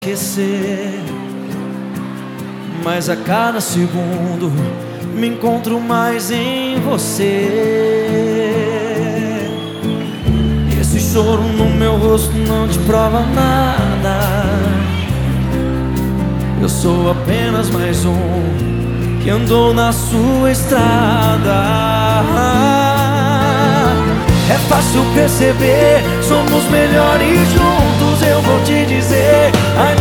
Esquecer, mas a cada segundo me encontro mais em você. Esse choro no meu rosto não te prova nada. Eu sou apenas mais um que andou na sua estrada. É fácil perceber, somos melhores juntos, eu vou te dizer.